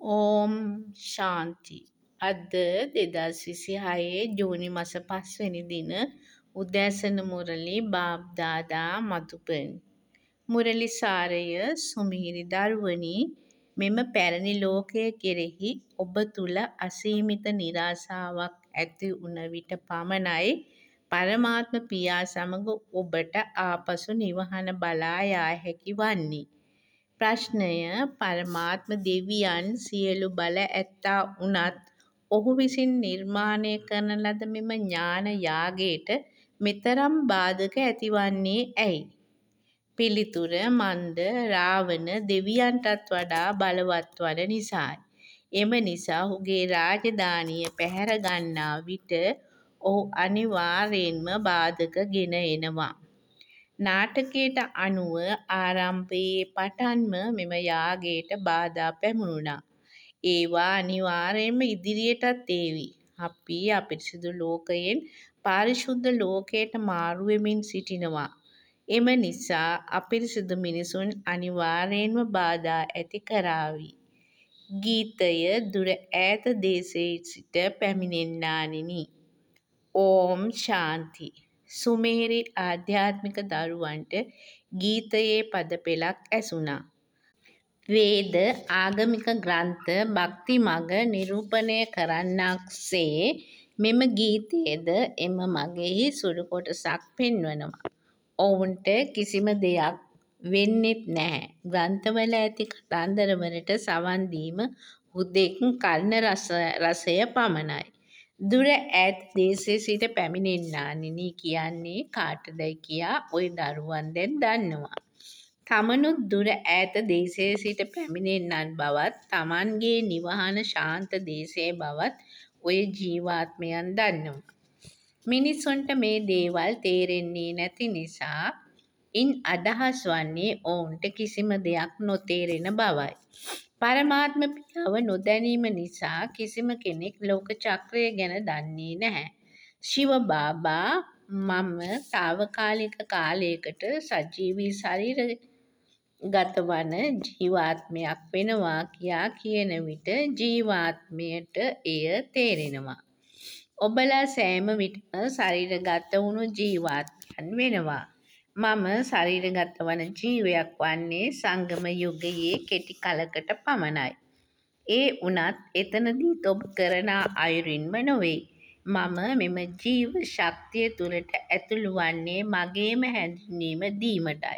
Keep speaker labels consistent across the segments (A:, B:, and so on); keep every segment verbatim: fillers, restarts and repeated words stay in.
A: ඕම් ශාන්ති. අද දෙදස් විසිහයේ ජූනි මස පස්වැනි දින උදෑසන මුරලි බාබ්දාදා මතුපෙන්. මුරලි සාරය සුමිහිරි දරුවනි, මෙම පැරණි ලෝකය කෙරෙහි ඔබ තුළ අසීමිත නිරාසාවක් ඇති වුණ විට පමණයි පරමාත්ම පියා සමඟ ඔබට ආපසු නිවහන බලා යා හැකි වන්නේ. ප්‍රශ්නය: පරමාත්ම දෙවියන් සියලු බල ඇත්තා වුණත් ඔහු විසින් නිර්මාණය කරන ලද මෙම ඥාන යාගයට මෙතරම් බාධක ඇතිවන්නේ ඇයි? පිළිතුර: මන්ද රාවණ දෙවියන්ටත් වඩා බලවත් වන නිසායි. එම නිසා ඔහුගේ රාජධානිය පැහැර ගන්නා විට ඔහු අනිවාර්යයෙන්ම බාධක ගෙන එනවා. නාටකයට අනුව ආරම්භයේ පටන්ම මෙම යාගයට බාධා පැමුණුණා. ඒවා අනිවාර්යයෙන්ම ඉදිරියටත් ඒවි. අපි අපිරිසිදු ලෝකයෙන් පාරිශුද්ධ ලෝකයට මාරු වෙමින් සිටිනවා. එම නිසා අපිරිසිදු මිනිසුන් අනිවාර්යයෙන්ම බාධා ඇති කරාවි. ගීතය දුර ඈත දේශයේ සිට පැමිණෙන්නානිනි. ඕම් ශාන්ති. සුමේරි ආධ්‍යාත්මික දරුවන්ට ගීතයේ පද පෙළක් ඇසුණා. වේද ආගමික ග්‍රන්ථ භක්ති මග නිරූපණය කරන්නාක් සේ මෙම ගීතයද එම මගෙහි සුළු කොටසක් පෙන්වනවා. ඔවුන්ට කිසිම දෙයක් වෙන්නෙත් නැහැ. ග්‍රන්ථවල ඇති කතන්දරවලට සවන් දීම හුදෙක් කර්ණ රසය පමණයි. දුර ඈත දේශයේ සිට පැමිණෙන්නානිනි කියන්නේ කාටදැයි කියා ඔය දරුවන් දැන් දන්නවා. තමනුත් දුර ඈත දේශයේ සිට පැමිණෙන්නන් බවත් තමන්ගේ නිවහන ශාන්ත දේශය බවත් ඔය ජීවාත්මයන් දන්නවා. මිනිස්සුන්ට මේ දේවල් තේරෙන්නේ නැති නිසා ඉන් අදහස් වන්නේ ඔවුන්ට කිසිම දෙයක් නොතේරෙන බවයි. පරමාත්ම පියාව නොදැනීම නිසා කිසිම කෙනෙක් ලෝක චක්‍රය ගැන දන්නේ නැහැ. ශිව බාබා මම තාවකාලික කාලයකට සජීවී ශරීරගත වන ජීවාත්මයක් වෙනවා කියා කියන විට ජීවාත්මයට එය තේරෙනවා. ඔබලා සෑම විටම ශරීරගත වුණු ජීවාත්මයන් වෙනවා. මම ශරීරගත වන ජීවයක් වන්නේ සංගම යුගයේ කෙටි කලකට පමණයි. ඒ වුණත් එතනදීත් ඔබ කරන අයුරින්ම නොවේ. මම මෙම ජීව ශක්තිය තුළට ඇතුළු වන්නේ මගේම හැඳින්වීම දීමටයි.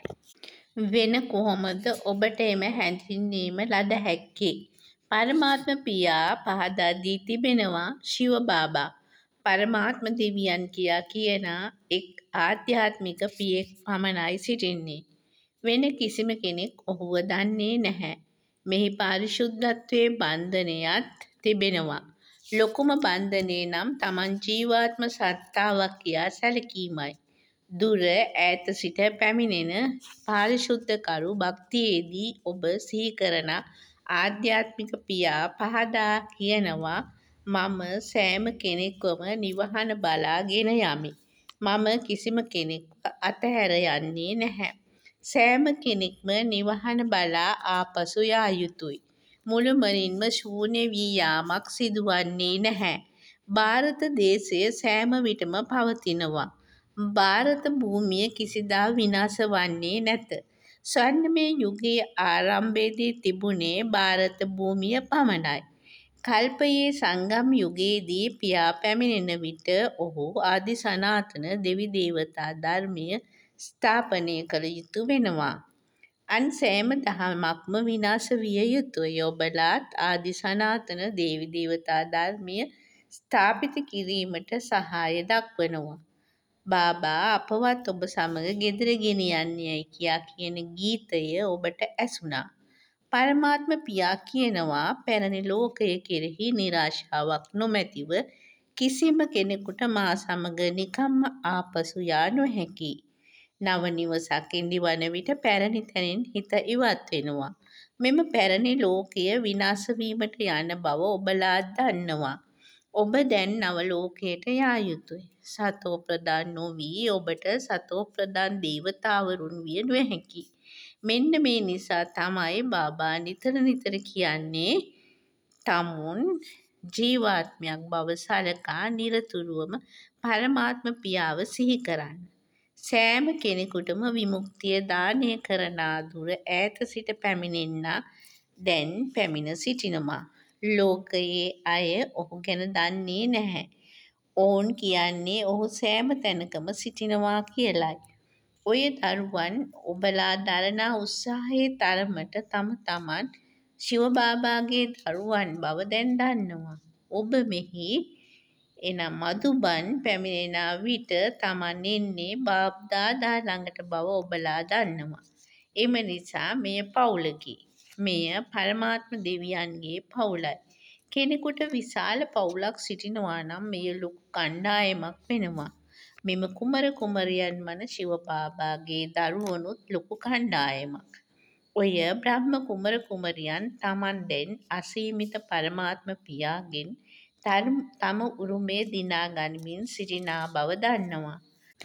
A: වෙන කොහොමද ඔබට එම හැඳින්වීම ලද හැක්කේ? පරමාත්ම පියා පහදා දී තිබෙනවා. ශිව බාබා පරමාත්ම දෙවියන් කියා කියන එක් ආධ්‍යාත්මික පියෙක් පමණයි සිටින්නේ. වෙන කිසිම කෙනෙක් ඔහුව දන්නේ නැහැ. මෙහි පාරිශුද්ධත්වයේ බන්ධනයත් තිබෙනවා. ලොකුම බන්ධනය නම් තමන් ජීවාත්ම සත්තාවක් කියා සැලකීමයි. දුර ඈත සිට පැමිණෙන පාරිශුද්ධකරු භක්තියේදී ඔබ සිහි කරන ආධ්‍යාත්මික පියා පහදා කියනවා මම සෑම කෙනෙක්වම නිවහන බලා ගෙන යමි. මම කිසිම කෙනෙක්ව අතහැර යන්නේ නැහැ. සෑම කෙනෙක්ම නිවහන බලා ආපසු යා යුතුයි. මුළුමනින්ම ශූන්‍ය වී යාමක් සිදුවන්නේ නැහැ. භාරත දේශය සෑම විටම පවතිනවා. භාරත භූමිය කිසිදා විනාශ වන්නේ නැත. ස්වර්ණමය යුගයේ ආරම්භයේදී තිබුණේ භාරත භූමිය පමණයි. කල්පයේ සංගම් යුගයේදී පියා පැමිණෙන විට ඔහු ආදි සනාතන දෙවි දේවතා ධර්මය ස්ථාපනය කළ යුතු වෙනවා. අන් සෑම දහමක්ම විනාශ විය යුතුයි. ඔබලාත් ආදි සනාතන දේවි දේවතා ධර්මය ස්ථාපිත කිරීමට සහාය දක්වනවා. බාබා අපවත් ඔබ සමග ගෙදර ගෙනියන්නේයි කියා කියන ගීතය ඔබට ඇසුණා. පරමාත්ම පියා කියනවා පැරණි ලෝකය කෙරෙහි නිරාශාවක් නොමැතිව කිසිම කෙනෙකුට මා සමග නිකම්ම ආපසු යා නොහැකියි. නව නිවසක් ඉදිවන විට පැරණි තැනින් හිත ඉවත් වෙනවා. මෙම පැරණි ලෝකය විනාශ වීමට යන බව ඔබලා දන්නවා. ඔබ දැන් නව ලෝකයට යා යුතුයි. සතෝ ප්‍රධාන නොවී ඔබට සතෝ ප්‍රධාන දේවතාවරුන් විය නොහැකියි. මෙන්න මේ නිසා තමයි බාබා නිතර නිතර කියන්නේ තමුන් ජීවාත්මයක් බව සලකා නිරතුරුවම පරමාත්ම පියාව සිහි කරන්න. සෑම කෙනෙකුටම විමුක්තිය දානය කරනා දුර ඈත සිට පැමිණෙන්නා දැන් පැමිණ සිටිනවා. ලෝකයේ අය ඔහු ගැන දන්නේ නැහැ. ඔවුන් කියන්නේ ඔහු සෑම තැනකම සිටිනවා කියලයි. ඔය දරුවන් ඔබලා දරනා උත්සාහයේ තරමට තම තමන් ශිවබාබාගේ දරුවන් බව දැන් දන්නවා. ඔබ මෙහි එනම් මధుබන් පැමිණෙනා විට තමන් එන්නේ බාප්දාදා ළඟට බව ඔබලා දන්නවා. එම නිසා මෙය පවුලකි. මෙය පරමාත්ම දෙවියන්ගේ පවුලයි. කෙනෙකුට විශාල පවුලක් සිටිනවා නම් මෙය ලොකු කණ්ඩායමක් වෙනවා. මෙම කුමර කුමරියන් වන ශිවබාබාගේ දරුවනුත් ලොකු කණ්ඩායමක්. ඔය බ්‍රහ්ම කුමර කුමරියන් තමන් දැන් අසීමිත පරමාත්ම පියාගෙන් තම උරුමය දිනා ගනිමින් සිටිනා බව දන්නවා.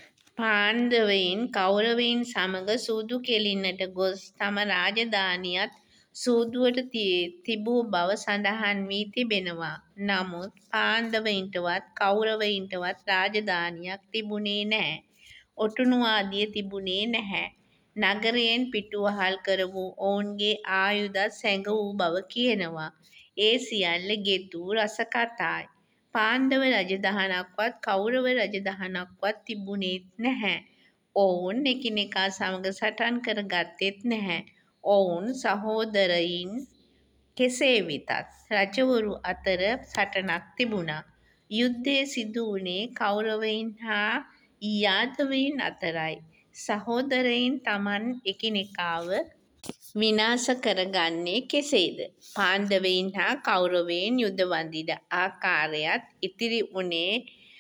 A: පාණ්ඩවයින් කෞරවයින් සමග සූදු කෙලින්නට ගොස් තම රාජධානියත් සූදුවට තිබූ බව සඳහන් වී තිබෙනවා. නමුත් පාණ්ඩවයින්ටවත් කෞරවයින්ටවත් රාජධානියක් තිබුණේ නැහැ. ඔටුනුවාදිය තිබුණේ නැහැ. නගරයෙන් පිටුවහල් කරවූ ඔවුන්ගේ ආයුධත් සැඟවූ බව කියනවා. ඒ සියල්ල ගෙතු රස කතායි. පාණ්ඩව රජදහනක්වත් කෞරව රජදහනක්වත් තිබුණේත් නැහැ. ඔවුන් එකිනෙකා සමග සටන් කර ගත්තෙත් නැහැ. ඔවුන් සහෝදරයින්. කෙසේ වෙතත් රජවරු අතර සටනක් තිබුණා. යුද්ධය සිදු වුණේ කෞරවයින් හා යාදවයින් අතරයි. සහෝදරයින් තමන් එකිනෙකාව විනාශ කරගන්නේ කෙසේද? පාණ්ඩවයින් හා කෞරවයින් යුධ වඳින ආකාරයත් ඉතිරි වුණේ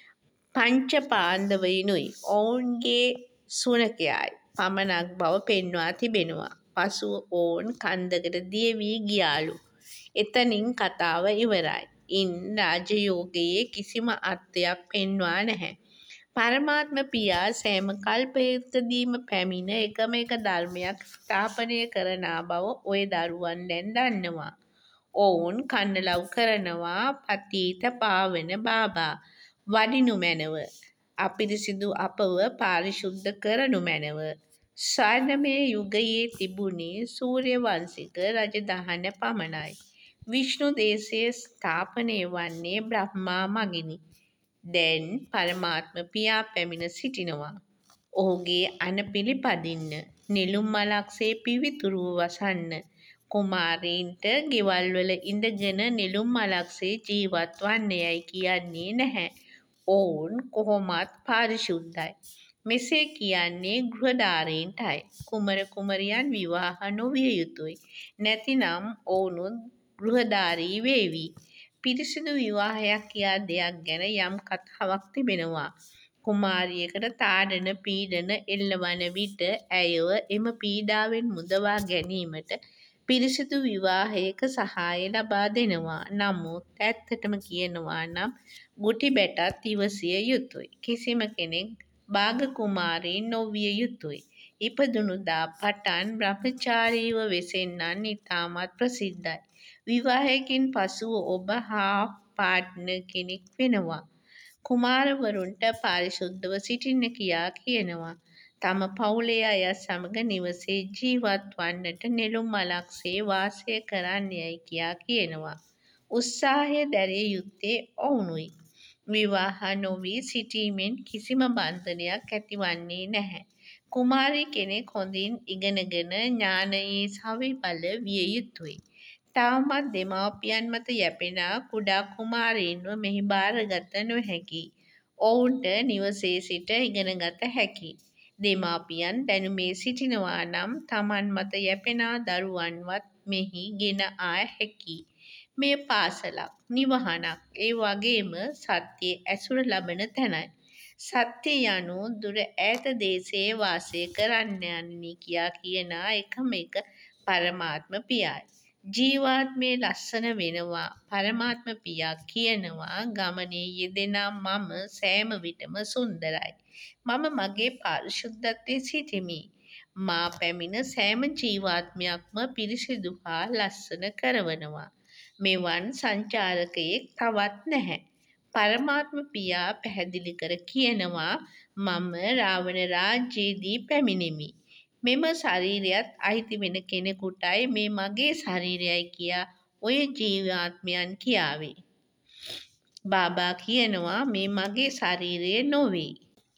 A: පංච පාණ්ඩවයිනුයි ඔවුන්ගේ සුනකයායි පමණක් බව පෙන්වා තිබෙනවා. පසුව ඔවුන් කන්දකට දිය වී ගියාලු. එතනින් කතාව ඉවරයි. ඉන් රාජයෝගයේ කිසිම අර්ථයක් පෙන්වා නැහැ. පරමාත්ම පියා සෑම කල්පයකදීම පැමිණ එකම එක ධර්මයක් ස්ථාපනය කරනා බව ඔය දරුවන් දැන් දන්නවා. ඔවුන් කන්නලව් කරනවා පතීත පාවන බාබා වඩිනු මැනව. අපිරිසිදු අපව පාරිශුද්ධ කරනු මැනව. ස්වර්ණමය යුගයේ තිබුණේ සූර්ය වංශික රජදහන පමණයි. විෂ්ණු දේශයේ ස්ථාපනය වන්නේ බ්‍රහ්මා මගිනි. දැන් පරමාත්ම පියා පැමිණ සිටිනවා. ඔහුගේ අණ පිළිපදින්න. නෙළුම් මලක්සේ පිවිතුරුව වසන්න. කුමාරීන්ට ගෙවල්වල ඉඳගෙන නෙළුම් මලක්සේ ජීවත් වන්න යැයි කියන්නේ නැහැ. ඔවුන් කොහොමත් පාරිශුද්ධයි. මෙසේ කියන්නේ ගෘහධාරීන්ටයි. කුමර කුමරියන් විවාහ නොවිය යුතුයි. නැතිනම් ඔවුනුත් ගෘහධාරී වේවි. පිරිසිදු විවාහයක් කියා දෙයක් ගැන යම් කතාවක් තිබෙනවා. කුමාරියකට තාඩන පීඩන එල්ලවන විට ඇයව එම පීඩාවෙන් මුදවා ගැනීමට පිරිසිදු විවාහයක සහාය ලබා දෙනවා. නමුත් ඇත්තටම කියනවා නම් ගුටි බැටත් ඉවසිය යුතුයි. කිසිම කෙනෙක් භාග කුමාරී නොවිය යුතුයි. ඉපදුණු දා පටන් බ්‍රහ්මචාරීව වෙසෙන්නන් ඉතාමත් ප්‍රසිද්ධයි. විවාහයකින් පසුව ඔබ හාෆ් පාර්ට්නර් කෙනෙක් වෙනවා. කුමාරවරුන්ට පාරිශුද්ධව සිටින්න කියා කියනවා. තම පවුලේ අය සමග නිවසේ ජීවත් වන්නට නෙළුම් මලක්සේ වාසය කරන්න යයි කියා කියනවා. උත්සාහය දැරිය යුත්තේ ඔවුනුයි. විවාහ නොවී සිටීමෙන් කිසිම බන්ධනයක් ඇතිවන්නේ නැහැ. කුමාරී කෙනෙක් හොඳින් ඉගෙනගෙන ඥානයේ සවිබල විය යුතුයි. තවමත් දෙමාපියන් මත යැපෙනා කුඩා කුමාරීන්ව මෙහි භාරගත නොහැකි. ඔවුන්ට නිවසේ සිට ඉගෙනගත හැකි. දෙමාපියන් දැනුමේ සිටිනවා නම් තමන් මත යැපෙනා දරුවන්වත් මෙහි ගෙන ආ හැකි. මෙය පාසලක්, නිවහනක්, ඒ වගේම සත්‍යයේ ඇසුර ලබන තැනයි. සත්‍ය යනු දුර ඈත දේශයේ වාසය කරන්න යන්නේ කියා කියන එකම එක පරමාත්ම පියායි. ජීවාත්මේ ලස්සන වෙනවා. පරමාත්ම පියා කියනවා ගමනේ යෙදෙනා මම සෑම විටම සුන්දරයි. මම මගේ පාරිශුද්ධත්වයේ සිටිමි. මා පැමිණ සෑම ජීවාත්මයක්ම පිරිසිදු හා ලස්සන කරවනවා. මෙවන් සංචාරකයෙක් තවත් නැහැ. පරමාත්ම පියා පැහැදිලි කර කියනවා මම රාවණ රාජ්‍යයේදී පැමිණෙමි. මෙම ශරීරයත් අයිති වෙන කෙනෙකුටයි මේ මගේ ශරීරයයි කියා ඔය ජීවාත්මයන් කියාවේ. බාබා කියනවා මේ මගේ ශරීරය නොවේ.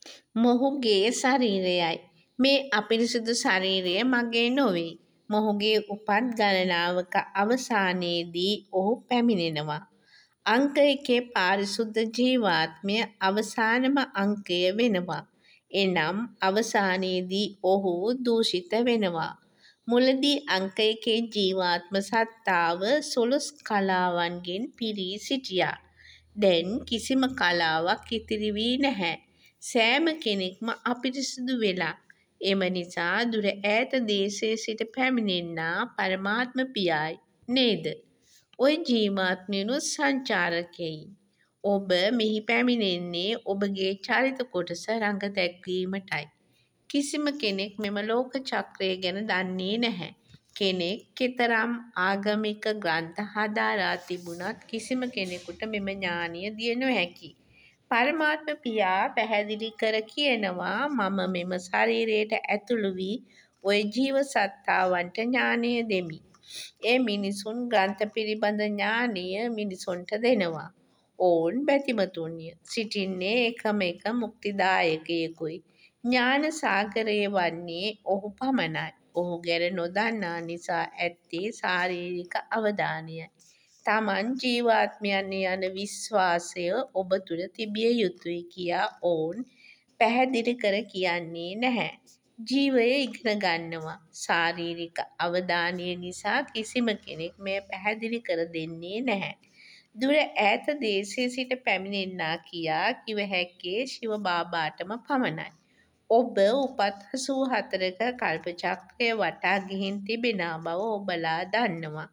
A: මොහුගේ ශරීරයයි. මේ අපිරිසිදු ශරීරය මගේ නොවේ. මොහුගේ උපත් ගණනාවක අවසානයේදී ඔහු පැමිණෙනවා. අංක එකේ පාරිශුද්ධ ජීවාත්මය අවසානම අංකය වෙනවා. එනම් අවසානයේදී ඔහු දූෂිත වෙනවා. මුලදී අංක එකේ ජීවාත්ම සත්තාව සොළොස් කලාවන්ගෙන් පිරී සිටියා. දැන් කිසිම කලාවක් ඉතිරි වී නැහැ. සෑම කෙනෙක්ම අපිරිසිදු වෙලා. එම නිසා දුර ඈත දේශයේ සිට පැමිණෙන්නා පරමාත්ම පියායි නේද? ඔය ජීවාත්මයනුත් සංචාරකයින්. ඔබ මෙහි පැමිණෙන්නේ ඔබගේ චරිත කොටස රඟ දැක්වීමටයි. කිසිම කෙනෙක් මෙම ලෝක චක්‍රය ගැන දන්නේ නැහැ. කෙනෙක් කෙතරම් ආගමික ග්‍රන්ථ හදාරා තිබුණත් කිසිම කෙනෙකුට මෙම ඥානය දිය නොහැකි. පරමාත්ම පියා පැහැදිලි කර කියනවා මම මෙම ශරීරයට ඇතුළු වී ඔය ජීව සත්තාවන්ට ඥානය දෙමි. ඒ මිනිසුන් ග්‍රන්ථ පිළිබඳ ඥානය මිනිසුන්ට දෙනවා. ඔවුන් බැතිමතුන්ය. සිටින්නේ එකම එක මුක්තිදායකයෙකුයි. ඥාන සාගරය වන්නේ ඔහු පමණයි. ඔහු ගැන නොදන්නා නිසා ඇත්තේ ශාරීරික අවධානයයි. තමන් ජීවාත්මයන් යන විශ්වාසය ඔබ තුළ තිබිය යුතුයි කියා ඔවුන් පැහැදිලි කර කියන්නේ නැහැ. ජීවය ඉගෙන ගන්නවා. ශාරීරික අවධානය නිසා කිසිම කෙනෙක් මෙය පැහැදිලි කර දෙන්නේ නැහැ. දුර ඈත දේශයේ සිට පැමිණෙන්නා කියා කිව හැක්කේ ශිව බාබාටම පමණයි. ඔබ උපත් අසූ හතරක කල්ප චක්‍රය වටා ගිහින් තිබෙනා බව ඔබලා දන්නවා.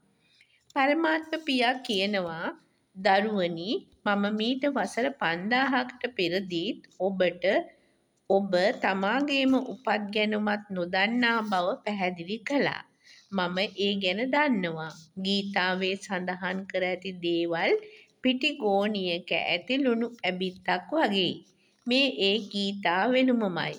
A: පරමාත්ම පියා කියනවා දරුවනි මම මීට වසර පන්දාහකට පෙරදීත් ඔබට ඔබ තමාගේම උපත් ගැනුමත් නොදන්නා බව පැහැදිලි කළා. මම ඒ ගැන දන්නවා. ගීතාවේ සඳහන් කර ඇති දේවල් පිටි ගෝනියක ඇති ලුණු ඇබිත්තක් වගේ. මේ ඒ ගීතා වෙනුමමයි.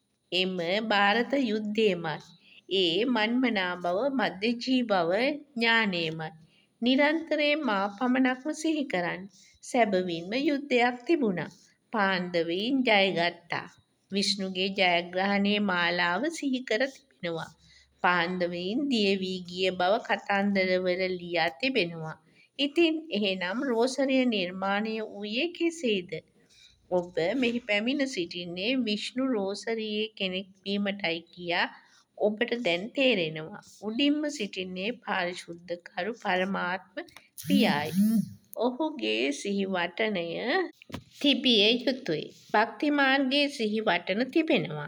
A: එම ಭಾರತ යුද්ධයමයි. ඒ මන්මනා බව මධ්‍යජී බව ඥානයමයි. නිරන්තරයෙන් මා පමණක්ම සිහි කරන්න. සැබවින්ම යුද්ධයක් තිබුණා. පාණ්ඩවයින් ජයගත්තා. විෂ්ණුගේ ජයග්‍රහණයේ මාලාව සිහි කර තිබෙනවා. පාණ්ඩවයින් දිය වී ගිය බව කතන්දරවල ලියා තිබෙනවා. ඉතින් එහෙනම් රෝසරිය නිර්මාණය වූයේ කෙසේද? ඔබ මෙහි පැමිණ සිටින්නේ විෂ්ණු රෝසරියේ කෙනෙක් වීමටයි කියා ඔබට දැන් තේරෙනවා. උඩින්ම සිටින්නේ පාරිශුද්ධ කරු පරමාත්ම පියායි. ඔහුගේ සිහි වටනය තිබිය යුතුයි. භක්ති මාර්ගයේ සිහි වටන තිබෙනවා.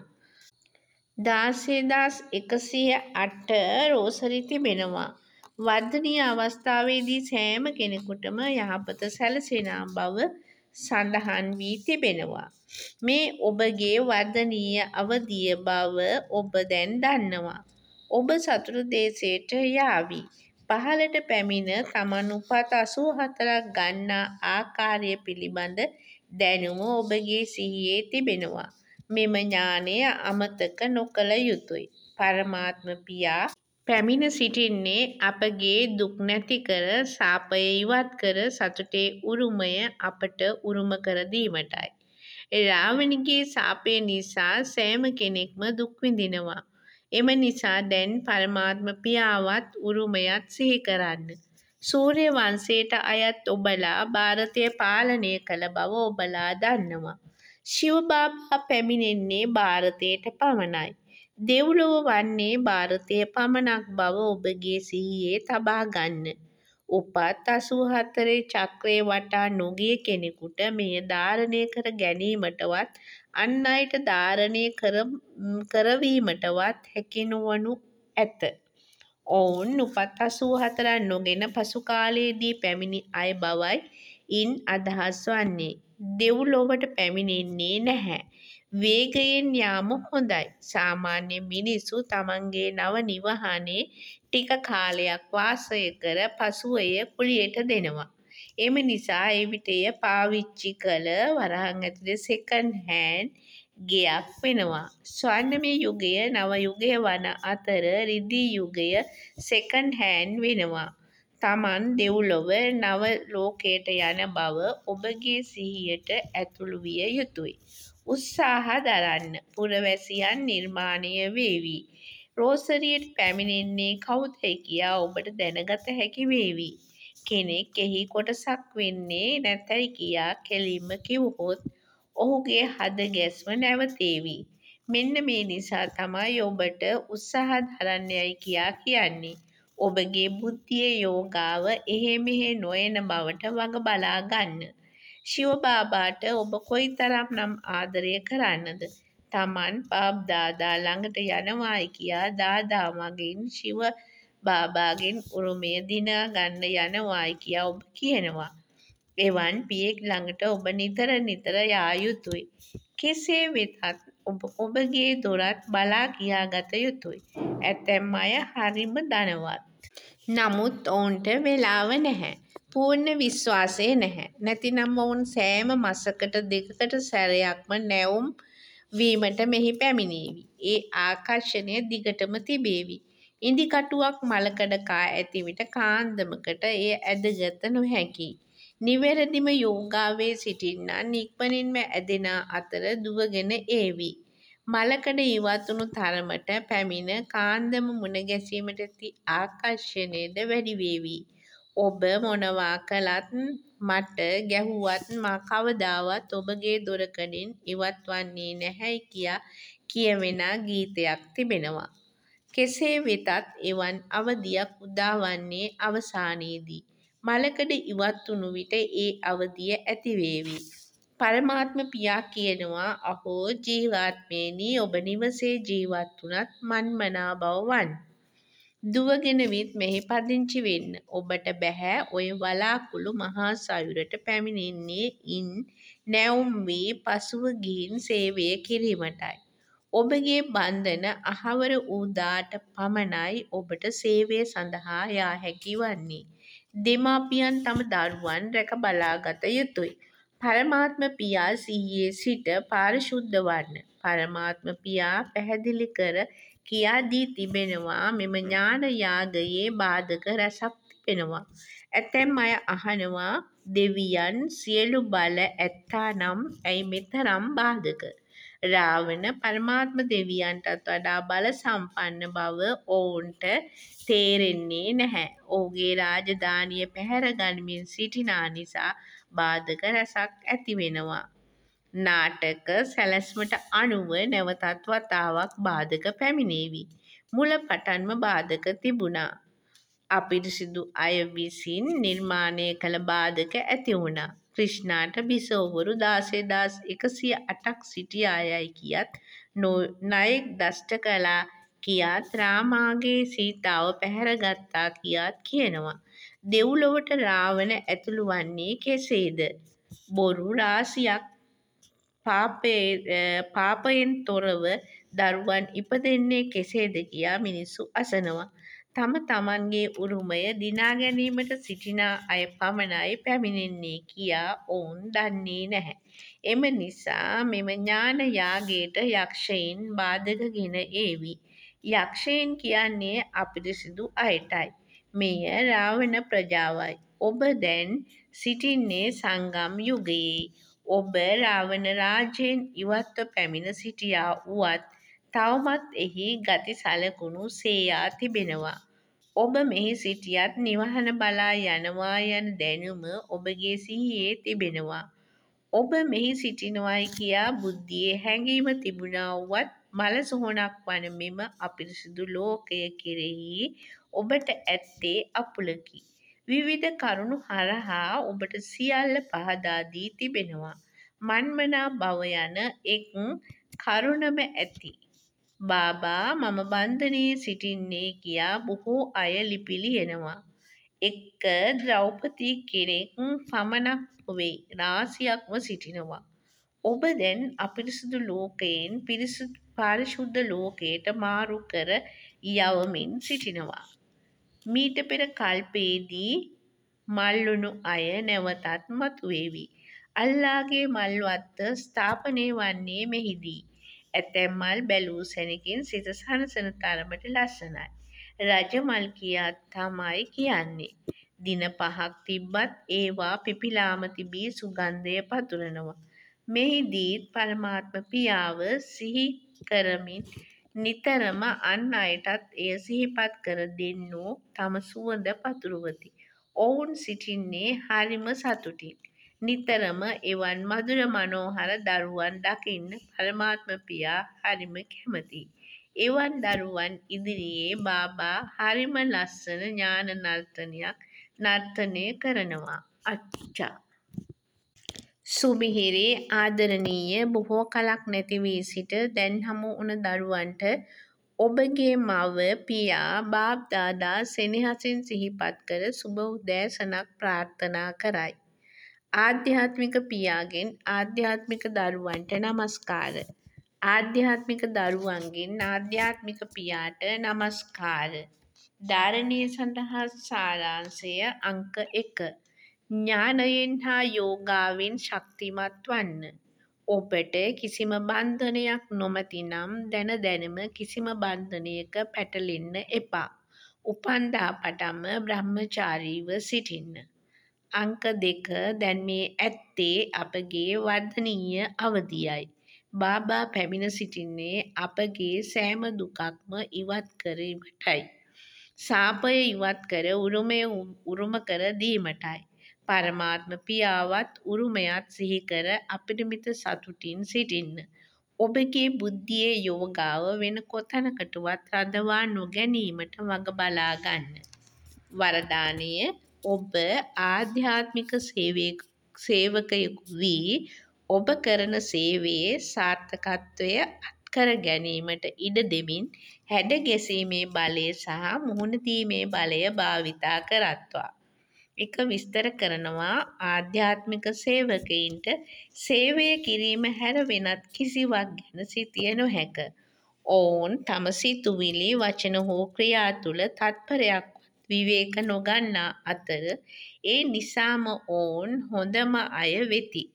A: දාසයදාස් එකසිය අට රෝසරි තිබෙනවා. වර්ධනීය අවස්ථාවේදී සෑම කෙනෙකුටම යහපත සැලසෙනා බව සඳහන් වී තිබෙනවා. මේ ඔබගේ වර්ධනීය අවධිය බව ඔබ දැන් දන්නවා. ඔබ සතුරු දේශයට යාවි. පහළට පැමිණ තමන් උපත් අසූ හතරක් ගන්නා ආකාරය පිළිබඳ දැනුම ඔබගේ සිහියේ තිබෙනවා. මෙම ඥානය අමතක නොකළ යුතුයි. පරමාත්ම පියා පැමිණ සිටින්නේ අපගේ දුක් නැති කර සාපය ඉවත් කර සතුටේ උරුමය අපට උරුම කර දීමටයි. රාවණගේ සාපය නිසා සෑම කෙනෙක්ම දුක් විඳිනවා. එම නිසා දැන් පරමාත්ම පියාවත් උරුමයත් සිහි කරන්න. සූර්ය වංශයට අයත් ඔබලා ಭಾರತය පාලනය කළ බව ඔබලා දන්නවා. ශිව බාබා පැමිණෙන්නේ ಭಾರතයට පමණයි. දෙව්ලොව වන්නේ ಭಾರතය පමණක් බව ඔබගේ සිහියේ තබා ගන්න. උපත් අසූ හතරේ චක්‍රය වටා නොගිය කෙනෙකුට මෙය ධාරණය කර ගැනීමටවත් අන් අයට ධාරණය කර කරවීමටවත් හැකි නොවනු ඇත. ඔවුන් උපත් අසූ හතරක් නොගෙන පසු කාලයේදී පැමිණි අය බවයි ඉන් අදහස් වන්නේ. දෙව්ලොවට පැමිණෙන්නේ නැහැ. වේගයෙන් යාම හොඳයි. සාමාන්‍ය මිනිස්සු තමන්ගේ නව නිවහනේ ටික කාලයක් වාසය කර පසුව එය කුලියට දෙනවා. එම නිසා එවිට එය පාවිච්චි කළ වරහන් ඇතුලේ සෙකන්ඩ් හෑන්ඩ් ගෙයක් වෙනවා. ස්වර්ණමය යුගය නව යුගය වන අතර රිදී යුගය සෙකන්ඩ් හෑන්ඩ් වෙනවා. තමන් දෙව්ලොව නව ලෝකයට යන බව ඔබගේ සිහියට ඇතුළු විය යුතුයි. උත්සාහ දරන්න. පුරවැසියන් නිර්මාණය වේවි. රෝසරියට පැමිණෙන්නේ කවුදැයි කියා ඔබට දැනගත හැකි වේවි. කෙනෙක් එහි කොටසක් වෙන්නේ නැතැයි කියා කෙලින්ම කිව්වොත් ඔහුගේ හද ගැස්ම නැවතේවි. මෙන්න මේ නිසා තමයි ඔබට උත්සාහ දරන්න යයි කියා කියන්නේ. ඔබගේ බුද්ධියේ යෝගාව එහෙ මෙහෙ නොයන බවට වග බලා ගන්න. ශිව බාබාට ඔබ කොයිතරම් නම් ආදරය කරන්නද? තමන් බාබ් දාදා ළඟට යනවායි කියා දාදා මගින් ශිව බාබාගෙන් උරුමය දිනා ගන්න යනවායි කියා ඔබ කියනවා. එවන් පියෙක් ළඟට ඔබ නිතර නිතර යා යුතුයි. කෙසේ වෙතත් ඔබ ඔබගේ දොරත් බලා කියාගත යුතුයි. ඇතැම් අය හරිම ධනවත්. නමුත් ඔවුන්ට වෙලාව නැහැ. පූර්ණ විශ්වාසය නැහැ. නැතිනම් ඔවුන් සෑම මසකට දෙකකට සැරයක්ම නැවුම් වීමට මෙහි පැමිණේවි. ඒ ආකර්ෂණය දිගටම තිබේවි. ඉඳිකටුවක් මලකඩ කා ඇති විට කාන්දමකට එය ඇදගත නොහැකියි. නිවැරදිම යෝගාවේ සිටින්නන් ඉක්මනින්ම ඇදෙන අතර දුවගෙන ඒවි. මලකඩ ඉවත් වුණු තරමට පැමිණ කාන්දම මුණ ගැසීමට ඇති ආකර්ෂණයද වැඩි වේවි. ඔබ මොනවා කළත් මට ගැහුවත් මා කවදාවත් ඔබගේ දොරකඩින් ඉවත් වන්නේ නැහැයි කියා කියවෙනා ගීතයක් තිබෙනවා. කෙසේ වෙතත් එවන් අවධියක් උදාවන්නේ අවසානයේදී. මලකඩ ඉවත් වුණු විට ඒ අවධිය ඇතිවේවි. පරමාත්ම පියා කියනවා අහෝ ජීවාත්මයෙනි ඔබ නිවසේ ජීවත් වුණත් මන්මනා බව වන්න. දුවගෙන විත් මෙහි පදිංචි වෙන්න. ඔබට බැහැ ඔය වලාකුළු මහා සයුරට පැමිණෙන්නේ ඉන් නැවුම් වී පසුව ගිහින් සේවය කිරීමටයි. ඔබගේ බන්ධන අහවර වූ දාට පමණයි ඔබට සේවය සඳහා යා හැකි වන්නේ. දෙමාපියන් තම දරුවන් රැක බලාගත යුතුයි. පරමාත්ම පියා සිහියේ සිට පාරිශුද්ධ වන්න. පරමාත්ම පියා පැහැදිලි කර කියා දී තිබෙනවා මෙම ඥාන යාගයේ බාධක රැසක් තිබෙනවා. ඇතැම් අය අහනවා දෙවියන් සියලු බල ඇත්තා නම් ඇයි මෙතරම් බාධක? රාවණ පරමාත්ම දෙවියන්ටත් වඩා බල සම්පන්න බව ඔවුන්ට තේරෙන්නේ නැහැ. ඔහුගේ රාජධානිය පැහැර ගනිමින් සිටිනා නිසා බාධක රැසක් ඇති වෙනවා. නාටක සැලැස්මට අනුව නැවතත් වතාවක් බාධක පැමිණේවි. මුල පටන්ම බාධක තිබුණා. අපිරිසිදු අය විසින් නිර්මාණය කළ බාධක ඇති වුණා. ක්‍රිෂ්ණාට බිසෝවරු දාසයදාස් එකසිය අටක් සිටියායයි කියාත් නොයෙක් දෂ්ට කළා කියාත් රාමාගේ සීතාව පැහැරගත්තා කියාත් කියනවා. දෙව්ලොවට රාවණ ඇතුළු වන්නේ කෙසේද? බොරු රාශියක් පාපයෙන් තොරව දරුවන් ඉපදෙන්නේ කෙසේද කියා මිනිස්සු අසනවා. තම තමන්ගේ උරුමය දිනා ගැනීමට සිටිනා අය පමණයි පැමිණෙන්නේ කියා ඔවුන් දන්නේ නැහැ. එම නිසා මෙම ඥාන යාගයට යක්ෂයින් බාධක ගෙන ඒවි. යක්ෂයින් කියන්නේ අපිරිසිදු අයටයි. මෙය රාවණ ප්‍රජාවයි. ඔබ දැන් සිටින්නේ සංගම් යුගයේ. ඔබ රාවණ රාජ්‍යයෙන් ඉවත්ව පැමිණ සිටියා වුවත් තවමත් එහි ගති සලකුණු සේයා තිබෙනවා. ඔබ මෙහි සිටියත් නිවහන බලා යනවා යන දැනුම ඔබගේ සිහියේ තිබෙනවා. ඔබ මෙහි සිටිනවායි කියා බුද්ධියේ හැඟීම තිබුණා වුවත් මල සොහොනක් වන මෙම අපිරිසිදු ලෝකය කෙරෙහි ඔබට ඇත්තේ අපුලකි. විවිධ කරුණු හරහා ඔබට සියල්ල පහදා දී තිබෙනවා. මන්මනා බව යන එක් කරුණම ඇති. බාබා මම බන්ධනයේ සිටින්නේ කියා බොහෝ අය ලිපි ලියනවා. එක්ක ද්‍රෞපදි කෙනෙක් පමණක් නොවේ රාශියක්ම සිටිනවා. ඔබ දැන් අපිරිසිදු ලෝකයෙන් පිරිසිදු පාරිශුද්ධ ලෝකයට මාරු කර යවමින් සිටිනවා. මීට පෙර කල්පයේදී මල්ලුණු අය නැවතත් මතුවේවි. අල්ලාගේ මල්වත්ත ස්ථාපනය වන්නේ මෙහිදී. ඇතැම් මල් බැලූ සැණකින් සිත සනසන තරමට ලස්සනයි. රජමල් කියා තමයි කියන්නේ. දින පහක් තිබ්බත් ඒවා පිපිලාම තිබී සුගන්ධය පතුරනවා. මෙහිදීත් පරමාත්ම පියාව සිහි කරමින් නිතරම අන් අයටත් එය සිහිපත් කර දෙන්නෝ තම සුවඳ පතුරුවති. ඔවුන් සිටින්නේ හරිම සතුටින්. නිතරම එවන් මధుර මනෝහර දරුවන් දකින්න පරමාත්ම පියා හරිම කැමතියි. එවන් දරුවන් ඉදිරියේ බාබා හරිම ලස්සන ඥාන නර්තනයක් නර්තනය කරනවා. අච්චා. සුමිහිරි ආදරණීය බොහෝ කලක් නැති වී සිට දැන් හමු වුණ දරුවන්ට ඔබගේ මව පියා බාප් දාදා සෙනෙහසින් සිහිපත් කර සුබ උදෑසනක් ප්‍රාර්ථනා කරයි. ආධ්‍යාත්මික පියාගෙන් ආධ්‍යාත්මික දරුවන්ට නමස්කාර. ආධ්‍යාත්මික දරුවන්ගෙන් ආධ්‍යාත්මික පියාට නමස්කාර. ධාරණය සඳහා සාරාංශය අංක එක. ඥානයෙන් හා යෝගාවෙන් ශක්තිමත් වන්න. ඔබට කිසිම බන්ධනයක් නොමැති නම් දැන දැනම කිසිම බන්ධනයක පැටලෙන්න එපා. උපන්දා පටන්ම බ්‍රහ්මචාරීව සිටින්න. අංක දෙක. දැන් මේ ඇත්තේ අපගේ වර්ධනීය අවධියයි. බාබා පැමිණ සිටින්නේ අපගේ සෑම දුකක්ම ඉවත් කිරීමටයි. සාපය ඉවත් කර උරුමය උරුම කර දීමටයි. පරමාත්ම පියාවත් උරුමයත් සිහිකර අපරිමිත සතුටින් සිටින්න. ඔබගේ බුද්ධියේ යෝගාව වෙන කොතැනකටවත් රඳවා නොගැනීමට වග බලා ගන්න. වරදානය. ඔබ ආධ්‍යාත්මික සේවකයෙකු වී ඔබ කරන සේවයේ සාර්ථකත්වය අත්කර ගැනීමට ඉඩ දෙමින් හැඩ ගැසීමේ බලය සහ මුහුණ දීමේ බලය භාවිතා කරත්වා. එක විස්තර කරනවා ආධ්‍යාත්මික සේවකයින්ට සේවය කිරීම හැර වෙනත් කිසිවක් ගැන සිතිය නොහැක. ඔවුන් තම සිතුවිලි වචන හෝ ක්‍රියා තුළ තත්පරයක්වත් විවේක නොගන්නා අතර ඒ නිසාම ඔවුන් හොඳම අය වෙති.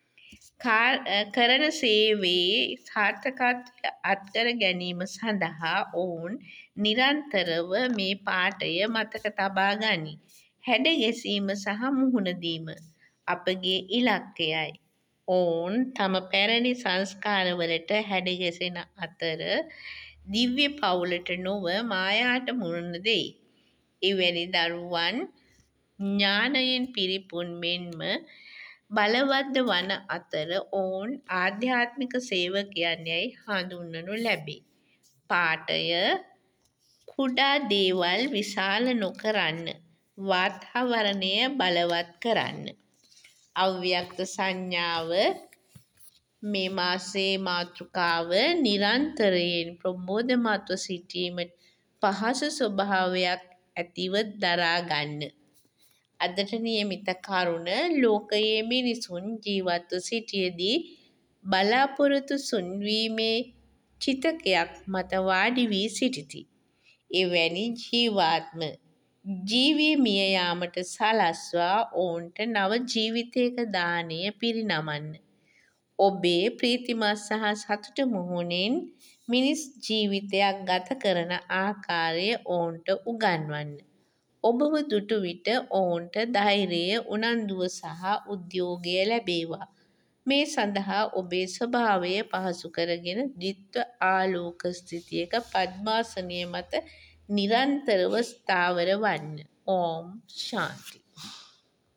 A: කරන සේවයේ සාර්ථකත්වය අත්කර ගැනීම සඳහා ඔවුන් නිරන්තරව මේ පාඨය මතක තබා ගනී. හැඩ ගැසීම සහ මුහුණ දීම අපගේ ඉලක්කයයි. ඔවුන් තම පැරණි සංස්කාරවලට හැඩ ගැසෙන අතර දිව්‍ය පවුලට නොව මායාට මුහුණ දෙයි. එවැනි දරුවන් ඥානයෙන් පිරිපුන් මෙන්ම බලවත්ද වන අතර ඔවුන් ආධ්‍යාත්මික සේවකයන් යැයි හඳුන්වනු ලැබේ. පාඨය කුඩා දේවල් විශාල නොකරන්න. වාතාවරණය බලවත් කරන්න. අව්‍යක්ත සංඥාව මේ මාසයේ මාතෘකාව නිරන්තරයෙන් ප්‍රබෝධමත්ව සිටීමට පහසු ස්වභාවයක් ඇතිව දරා ගන්න. අදට නියමිත කරුණ ලෝකයේ මිනිසුන් ජීවත්ව සිටියදී බලාපොරොත්තු සුන්වීමේ චිතකයක් මත වාඩි වී සිටිති. එවැනි ජීවාත්ම ජීවී මිය යාමට සලස්වා ඔවුන්ට නව ජීවිතයක දානය පිරිනමන්න. ඔබේ ප්‍රීතිමත් සහ සතුට මුහුණෙන් මිනිස් ජීවිතයක් ගත කරන ආකාරය ඔවුන්ට උගන්වන්න. ඔබව දුටු විට ඔවුන්ට ධෛර්යය, උනන්දුව සහ උද්‍යෝගය ලැබේවා. මේ සඳහා ඔබේ ස්වභාවය පහසු කරගෙන ද්විත්ව ආලෝක ස්ථිතියක පද්මාසනය මත නිරන්තරව ස්ථාවර වන්න. ඕම් ශාන්ති.